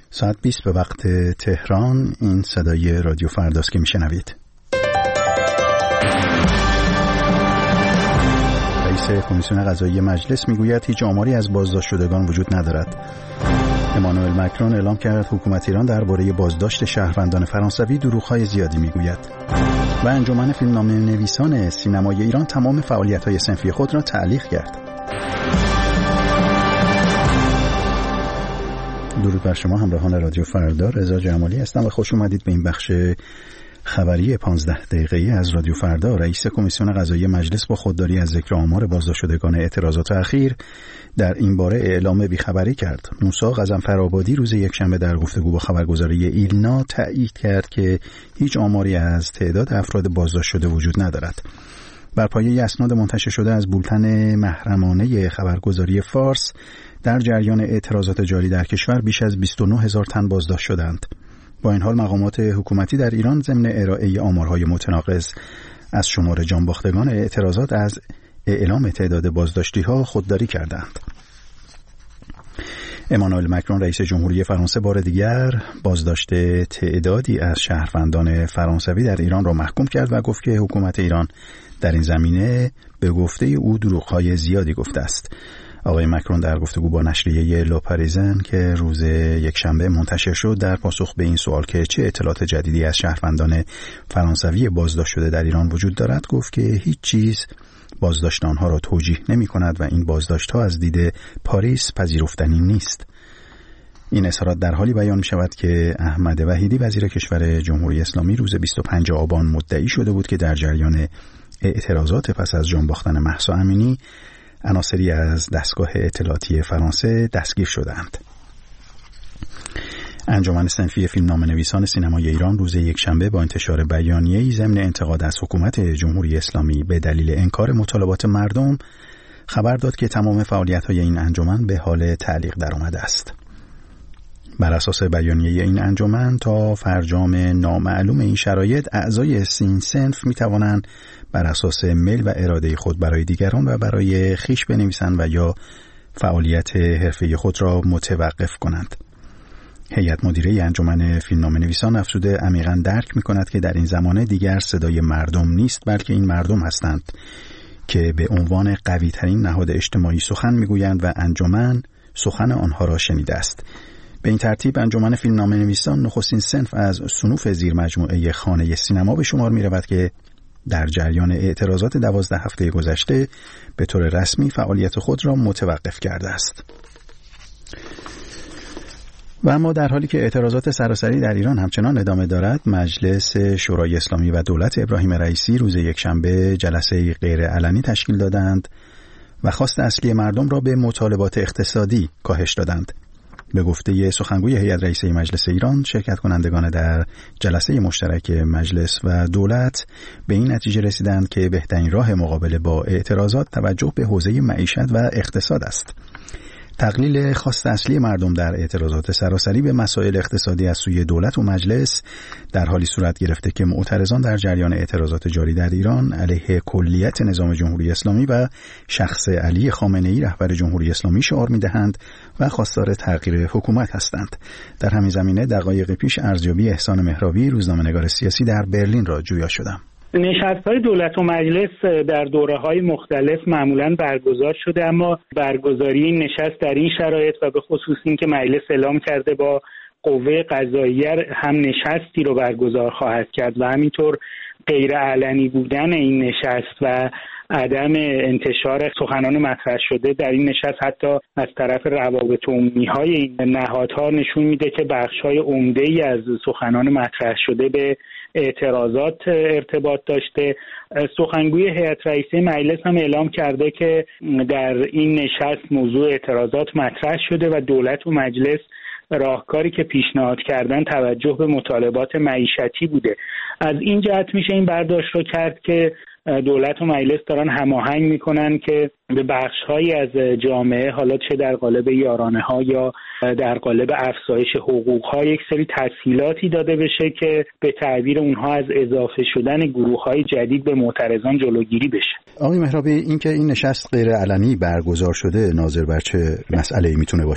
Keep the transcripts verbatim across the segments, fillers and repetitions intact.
ساعت بیست به وقت تهران. این صدای رادیو فرداست که میشنوید. رئیس کمیسیون قضایی مجلس میگوید هیچ آماری از بازداشت شدگان وجود ندارد. امانوئل مکرون اعلام کرد حکومت ایران درباره بازداشت شهروندان فرانسوی دروغ‌های زیادی میگوید. و انجمن فیلمنامه نویسان سینمای ایران تمام فعالیت‌های صنفی خود را تعلیق کرد. درود بر شما همراهان رادیو فردا، رضا جمالی هستم و خوش اومدید به این بخش خبری پانزده دقیقه‌ای از رادیو فردا. رئیس کمیسیون قضایی مجلس با خودداری از ذکر آمار بازداشت شدگان اعتراضات اخیر در این باره اعلام بیخبری کرد. موسی غضنفرآبادی روز یکشنبه در گفتگو با خبرگزاری ایلنا تایید کرد که هیچ آماری از تعداد افراد بازداشت شده وجود ندارد. بر پایه اسناد منتشر شده از بولتن محرمانه خبرگزاری فارس، در جریان اعتراضات جاری در کشور بیش از بیست و نه هزار تن بازداشت شدند. با این حال مقامات حکومتی در ایران ضمن ارائه آمارهای متناقض از شمار جانباختگان اعتراضات از اعلام تعداد بازداشتی‌ها خودداری کردند. امانوئل مکرون رئیس جمهوری فرانسه بار دیگر بازداشت تعدادی از شهروندان فرانسوی در ایران را محکوم کرد و گفت که حکومت ایران در این زمینه به گفته او دروغ‌های زیادی گفته است. آقای مکرون در گفتگو با نشریه لاپاریزن که روز یکشنبه منتشر شد در پاسخ به این سوال که چه اطلاعات جدیدی از شهروندان فرانسوی بازداشت شده در ایران وجود دارد، گفت که هیچ چیز بازداشت آنها را توجیه نمی کند و این بازداشت ها از دید پاریس پذیرفتنی نیست. این اظهارات در حالی بیان می شود که احمد وحیدی وزیر کشور جمهوری اسلامی روز بیست و پنجم آبان مدعی شده بود که در جریان اعتراضات پس از جانباختن مهسا امینی عناصری از دستگاه اطلاعاتی فرانسه دستگیر شدند. انجمن صنفی فیلمنامه نویسان سینمای ایران روز یکشنبه با انتشار بیانیه‌ای ضمن انتقاد از حکومت جمهوری اسلامی به دلیل انکار مطالبات مردم خبر داد که تمام فعالیت‌های این انجمن به حال تعلیق درآمده است. بر اساس بیانیه این انجمن تا فرجام نامعلوم این شرایط اعضای سین صنف می‌توانند بر اساس میل و اراده خود برای دیگران و برای خویش بنویسند و یا فعالیت حرفه‌ای خود را متوقف کنند. هیئت مدیره انجمن فیلمنامه نویسان افزوده عمیقاً درک می‌کند که در این زمانه دیگر صدای مردم نیست، بلکه این مردم هستند که به عنوان قوی‌ترین نهاد اجتماعی سخن می‌گویند و انجمن سخن آنها را شنیده است. به این ترتیب انجمن فیلمنامه نویسان نخستین صنف از صنوف زیر مجموعه خانه سینما به شمار می رود که در جریان اعتراضات دوازده هفته گذشته به طور رسمی فعالیت خود را متوقف کرده است. و اما در حالی که اعتراضات سراسری در ایران همچنان ادامه دارد، مجلس شورای اسلامی و دولت ابراهیم رئیسی روز یکشنبه جلسه غیر علنی تشکیل دادند و خواست اصلی مردم را به مطالبات اقتصادی کاهش دادند. به گفته سخنگوی هیئت رئیسه مجلس ایران، شرکت کنندگان در جلسه مشترک مجلس و دولت به این نتیجه رسیدند که بهترین راه مقابله با اعتراضات توجه به حوزه معیشت و اقتصاد است. تقلیل خواست اصلی مردم در اعتراضات سراسری به مسائل اقتصادی از سوی دولت و مجلس در حالی صورت گرفته که معترضان در جریان اعتراضات جاری در ایران علیه کلیت نظام جمهوری اسلامی و شخص علی خامنه‌ای رهبر جمهوری اسلامی شعار می‌دهند و خواستار تغییر حکومت هستند. در همین زمینه دقایق پیش ارزیابی احسان مهرابی، روزنامه‌نگار سیاسی در برلین را جویا شدم. نشست‌های دولت و مجلس در دوره‌های مختلف معمولاً برگزار شده، اما برگزاری این نشست در این شرایط و به خصوص این که مجلس اعلام کرده با قوه قضاییه هم نشستی رو برگزار خواهد کرد و همینطور غیر علنی بودن این نشست و عدم انتشار سخنان مطرح شده در این نشست حتی از طرف روابط عمومی‌های این نهادها نشون میده که بخش‌های عمده‌ای از سخنان مطرح شده به اعتراضات ارتباط داشته. سخنگوی هیئت رئیسه مجلس هم اعلام کرده که در این نشست موضوع اعتراضات مطرح شده و دولت و مجلس راهکاری که پیشنهاد کردن توجه به مطالبات معیشتی بوده. از این جهت میشه این برداشت رو کرد که دولت و مجلس دارن هماهنگ میکنن که به بخش‌هایی از جامعه، حالا چه در قالب یارانه‌ها یا در قالب افزایش حقوق‌ها، یک سری تسهیلاتی داده بشه که به تعبیر اونها از اضافه شدن گروه‌های جدید به معترضان جلوگیری بشه. آقای مهرابی، این که این نشست غیر علنی برگزار شده ناظر بر چه مسئله‌ای میتونه باشه؟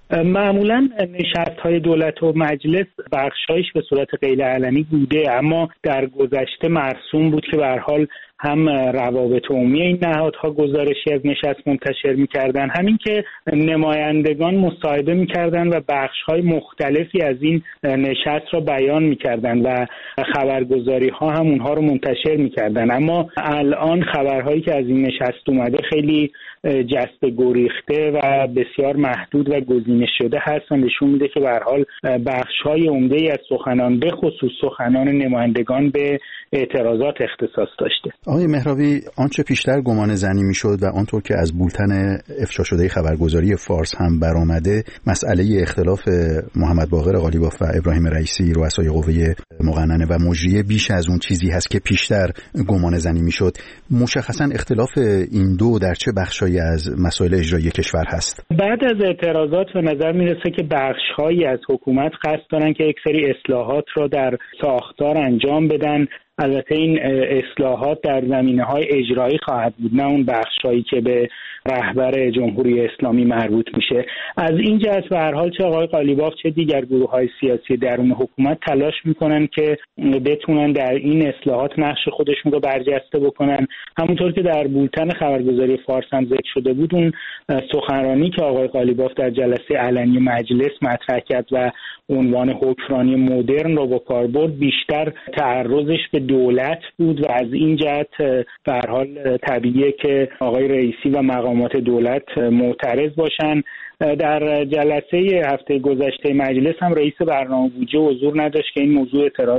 معمولا نشست‌های دولت و مجلس بخشایش به صورت غیر علنی بوده، اما در گذشته مرسوم بود که به هر حال هم روابط عمومی این نهادها گزارشی از نشست منتشر می‌کردن، همین که نمایندگان مصاحبه می‌کردن و بخش‌های مختلفی از این نشست را بیان می‌کردن و خبرگزاری‌ها هم اونها رو منتشر می‌کردن. اما الان خبرهایی که از این نشست اومده خیلی جسته گریخته و بسیار محدود و گزینش شده هست و نشون میده که به هر حال بخش‌های عمده‌ای از سخنان به خصوص سخنان نمایندگان به اعتراضات اختصاص داشته. آقای مهرابی، آنچه پیشتر گمان زنی میشد و آنطور که از بولتن افشا شده خبرگزاری فارس هم برآمده، مسئله اختلاف محمد باقر قالیباف و ابراهیم رئیسی رؤسای قوه مقننه و مجریه بیش از اون چیزی هست که پیشتر گمان زنی میشد. مشخصا اختلاف این دو در چه بخشایی از مسائل اجرایی کشور هست؟ بعد از اعتراضات به نظر میرسه که بخش‌هایی از حکومت قصد دارن که یک سری اصلاحات را در ساختار انجام بدن. البته این اصلاحات در زمینه‌های اجرایی خواهد بود، نه اون بخشایی که به رهبر جمهوری اسلامی مربوط میشه. از این جهت به هر حال چه آقای قالیباف چه دیگر گروه‌های سیاسی درون حکومت تلاش میکنن که بتونن در این اصلاحات نقش خودشون رو برجسته بکنن. همونطور که در بولتن خبرگزاری فارس هم ذکر شده بود، اون سخنرانی که آقای قالیباف در جلسه علنی مجلس مطرح کرد و عنوان حکمرانی مدرن رو با کار برد، بیشتر تعرضش به دولت بود و از این جهت به هر حال طبیعیه که آقای رئیسی و مقامات دولت معترض باشن. در جلسه هفته گذشته مجلس هم رئیس برنامه بودجه حضور نداشت که این موضوع اعتراض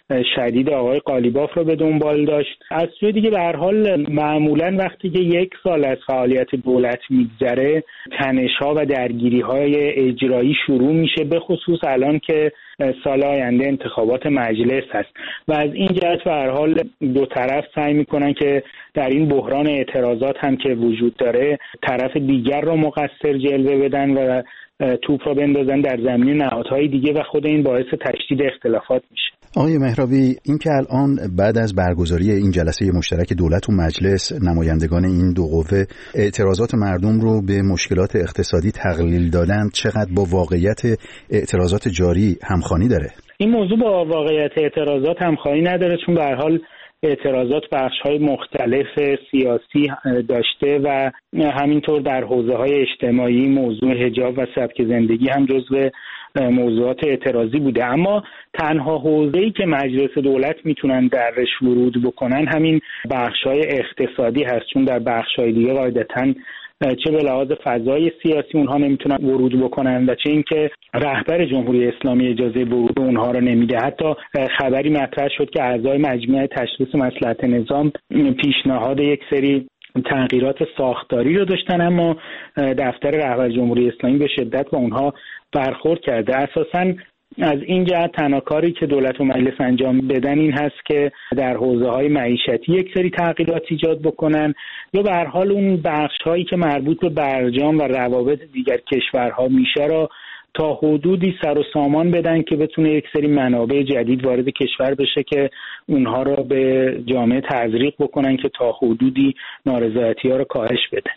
شدید آقای قالیباف رو به دنبال داشت. از سوی دیگه به هر حال معمولا وقتی که یک سال از فعالیت دولت میگذره، تنش‌ها و درگیری‌های اجرایی شروع میشه، به خصوص الان که سال آینده انتخابات مجلس هست و از این جهت به هر حال دو طرف سعی میکنن که در این بحران اعتراضات هم که وجود داره طرف دیگر رو مقصر جلوه بدن و توپ رو بندازن در زمین نهادهای دیگه و خود این باعث تشدید اختلافات میشه. آقای مهرابی، این که الان بعد از برگزاری این جلسه مشترک دولت و مجلس نمایندگان این دو قوه اعتراضات مردم رو به مشکلات اقتصادی تقلیل دادن، چقدر با واقعیت اعتراضات جاری همخوانی داره؟ این موضوع با واقعیت اعتراضات همخوانی نداره، چون به هر حال اعتراضات بخش‌های مختلف سیاسی داشته و همینطور در حوزه‌های اجتماعی موضوع حجاب و سبک زندگی هم جزو موضوعات اعتراضی بوده. اما تنها حوزه‌ای که مجلس دولت میتونن درش ورود بکنن همین بخش‌های اقتصادی هست، چون در بخش‌های دیگه قاعدتاً چه به لحاظ فضای سیاسی اونها نمیتونن ورود بکنن و چه اینکه رهبر جمهوری اسلامی اجازه ورود اونها رو نمیده. حتی خبری مطرح شد که اعضای مجمع تشخیص مصلحت نظام پیشنهاد یک سری تغییرات ساختاری رو داشتن، اما دفتر رهبر جمهوری اسلامی به شدت با اونها برخورد کرده. اساساً از این جهت تنها کاری که دولت و مجلس انجام بدن این هست که در حوزه‌های معیشتی یک سری تغییرات ایجاد بکنن یا به هر حال اون بخش‌هایی که مربوط به برجام و روابط دیگر کشورها میشه را تا حدودی سر و سامان بدن که بتونه یک سری منابع جدید وارد کشور بشه که اونها را به جامعه تزریق بکنن که تا حدودی نارضایتی‌ها را کاهش بده.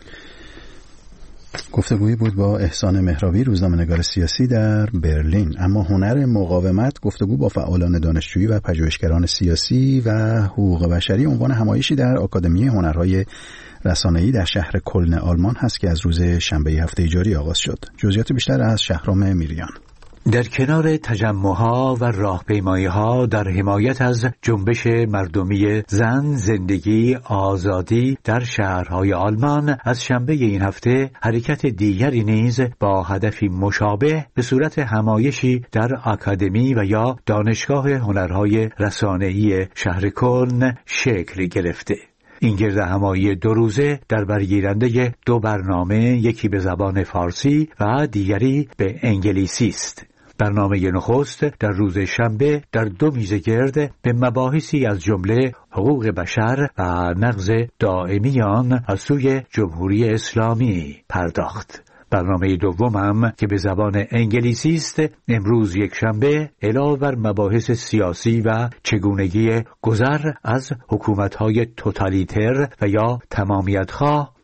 گفتگویی بود با احسان مهرابی، روزنامه‌نگار سیاسی در برلین. اما هنر مقاومت، گفتگو با فعالان دانشجویی و پژوهشگران سیاسی و حقوق بشری، عنوان همایشی در آکادمی هنرهای رسانه‌ای در شهر کلن آلمان هست که از روز شنبه هفته جاری آغاز شد. جزئیات بیشتر از شهرام میریان. در کنار تجمع‌ها و راهپیمایی‌ها در حمایت از جنبش مردمی زن، زندگی، آزادی در شهرهای آلمان، از شنبه این هفته حرکت دیگری نیز با هدفی مشابه به صورت همایشی در آکادمی و یا دانشگاه هنرهای رسانه‌ای شهر کلن شکل گرفته. این گرد همایی دو روزه در برگیرنده دو برنامه، یکی به زبان فارسی و دیگری به انگلیسی است. برنامه نخست در روز شنبه در دو میزه گرد به مباحثی از جمله حقوق بشر و نقض دائمی آن از سوی جمهوری اسلامی پرداخت. برنامه دوم هم که به زبان انگلیسی است، امروز یک شنبه علاوه بر مباحث سیاسی و چگونگی گذر از حکومت‌های توتالیتر و یا تمامیت‌خواه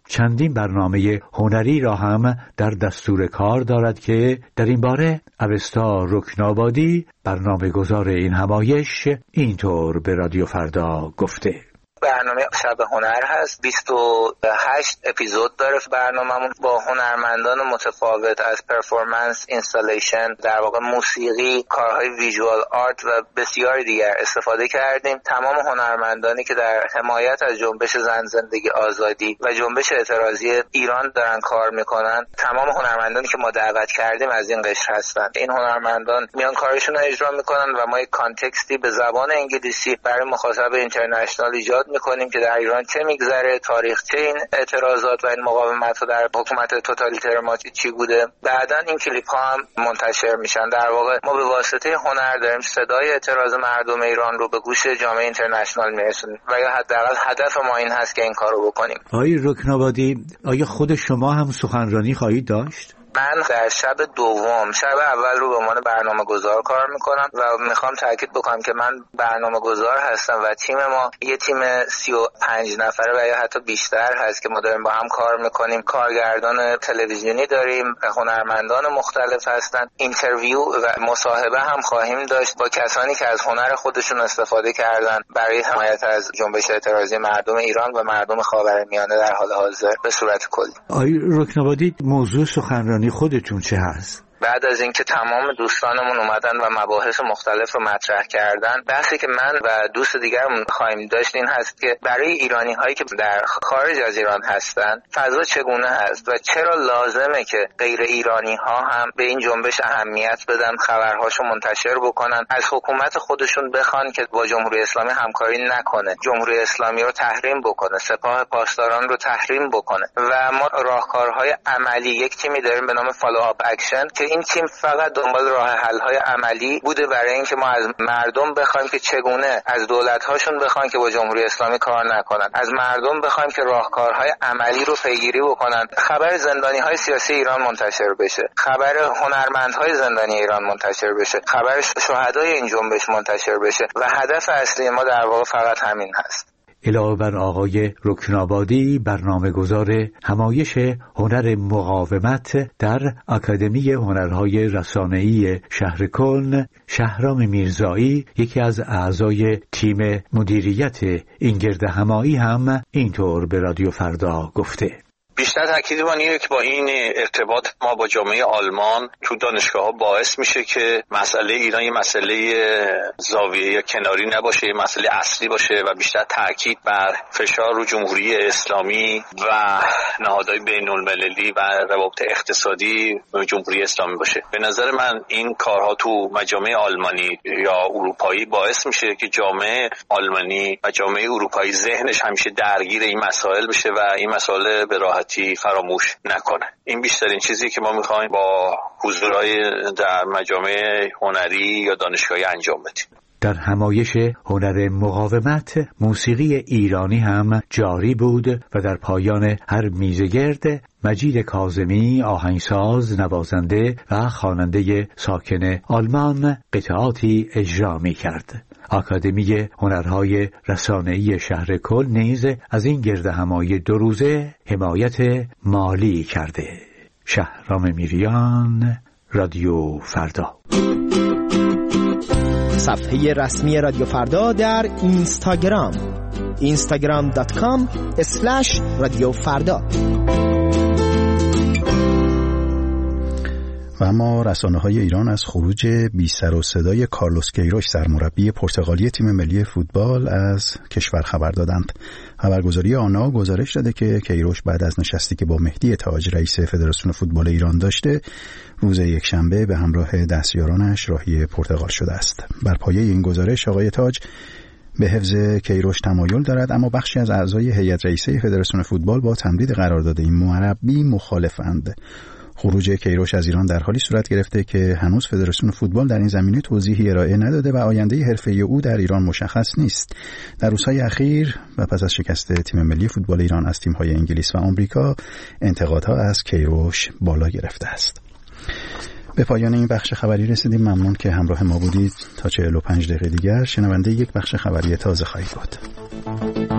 چندین برنامه هنری را هم در دستور کار دارد که در این باره اوستا رکنابادی برنامه گذار این همایش اینطور به رادیو فردا گفته: برنامه شب هنر هست، بیست و هشت اپیزود داره. برنامه‌مون با هنرمندان متفاوت از پرفورمنس، اینستالیشن، در واقع موسیقی، کارهای ویژوال آرت و بسیاری دیگر استفاده کردیم. تمام هنرمندانی که در حمایت از جنبش زن زندگی آزادی و جنبش اعتراضی ایران دارن کار میکنن، تمام هنرمندانی که ما دعوت کردیم از این قشر هستن. این هنرمندان میان کارشون رو اجرا میکنن و ما یک کانتکستی به زبان انگلیسی برای مخاطب اینترنشنال ایجاد میکنیم که در ایران چه میگذره، تاریخچه این اعتراضات و این مقاومت ها در حکومت توتالیتر ما چی بوده. بعداً این کلیپ ها هم منتشر میشن. در واقع ما به واسطه هنر داریم صدای اعتراض مردم ایران رو به گوش جامعه اینترنشنال میرسونیم و یا حداقل هدف ما این هست که این کارو بکنیم. آقای رکنابادی، آیا خود شما هم سخنرانی خواهید داشت؟ من در شب دوم، شب اول رو به عنوان برنامه گذار کار میکنم و میخوام تاکید بکنم که من برنامه گذار هستم و تیم ما یه تیم سی و پنج نفره و یا حتی بیشتر هست که ما داریم با هم کار میکنیم. کارگردان تلویزیونی داریم، هنرمندان مختلف هستن. اینترویو و مصاحبه هم خواهیم داشت با کسانی که از هنر خودشون استفاده کردن برای حمایت از جنبش اعتراضی مردم ایران و مردم خاورمیانه در حال حاضر به صورت کلی. آقای رکنابادی، موضوع سخنرانی خودتون چه هست؟ بعد از اینکه تمام دوستانمون اومدن و مباحث مختلف رو مطرح کردن، بحثی که من و دوست دیگرمون خواهیم داشت این هست که برای ایرانی هایی که در خارج از ایران هستن فضا چگونه هست و چرا لازمه که غیر ایرانی ها هم به این جنبش اهمیت بدن، خبرهاشو منتشر بکنن، از حکومت خودشون بخوان که با جمهوری اسلامی همکاری نکنه، جمهوری اسلامی رو تحریم بکنه، سپاه پاسداران رو تحریم بکنه. و ما راهکارهای عملی یک تیمی داریم به نام فالو آپ اکشن که این تیم فقط دنبال راه حل‌های عملی بوده برای اینکه ما از مردم بخوایم که چگونه از دولت‌هاشون بخوایم که با جمهوری اسلامی کار نکنن، از مردم بخوایم که راهکارهای عملی رو پیگیری بکنن. خبر زندانی‌های سیاسی ایران منتشر بشه، خبر هنرمندهای زندانی ایران منتشر بشه، خبر شهدای این جنبش منتشر بشه و هدف اصلی ما در واقع فقط همین هست. علاوه بر آقای رکنابادی، برنامه گذار همایش هنر مقاومت در اکادمی هنرهای رسانه‌ای شهر کلن، شهرام میرزایی، یکی از اعضای تیم مدیریت این گردهمایی هم اینطور به رادیو فردا گفته: بیشتر تاکید من اینه که با این ارتباط ما با جامعه آلمان تو دانشگاه‌ها باعث میشه که مسئله ایران یه مسئله زاویه یا کناری نباشه، یه مسئله اصلی باشه و بیشتر تاکید بر فشار رو جمهوری اسلامی و نهادهای بین‌المللی و روابط اقتصادی جمهوری اسلامی باشه. به نظر من این کارها تو مجامع آلمانی یا اروپایی باعث میشه که جامعه آلمانی و جامعه اروپایی ذهنش همیشه درگیر این مسائل بشه و این مسائل به راحتی فراموش نکنه. این بیشترین چیزی که ما میخوایم با حضورهای در مجامع هنری یا دانشگاهی انجام بدیم. در همایش هنر مقاومت موسیقی ایرانی هم جاری بود و در پایان هر میزگرد مجید کاظمی، آهنگساز، نوازنده و خواننده ساکن آلمان، قطعاتی اجرا می کرد. اکادمی هنرهای رسانه‌ای شهر کلن نیز از این گردهمایی دو روزه حمایت مالی کرده. شهرام میریان، رادیو فردا. صفحه رسمی رادیو فردا در اینستاگرام اینستاگرام دات کام اسلش رادیو فردا. و اما رسانه‌های ایران از خروج بی سر و صدای کارلوس کیروش، سرمربی پرتغالی تیم ملی فوتبال، از کشور خبر دادند. خبرگزاری آنا گزارش داده که کیروش بعد از نشستی که با مهدی تاج رئیس فدراسیون فوتبال ایران داشته، روز یکشنبه به همراه دستیارانش راهی پرتغال شده است. بر پایه این گزارش آقای تاج به حفظ کیروش تمایل دارد، اما بخشی از اعضای هیئت رئیسه فدراسیون فوتبال با تمدید قرارداد این مربی مخالفند. خروج کیروش از ایران در حالی صورت گرفته که هنوز فدراسیون فوتبال در این زمینه توضیحی ارائه نداده و آینده حرفه‌ای او در ایران مشخص نیست. در روزهای اخیر و پس از شکست تیم ملی فوتبال ایران از تیم‌های انگلیس و آمریکا، انتقادها از کیروش بالا گرفته است. به پایان این بخش خبری رسیدیم. ممنون که همراه ما بودید. تا چهل و پنج دقیقه دیگر شنونده یک بخش خبری تازه خواهید بود.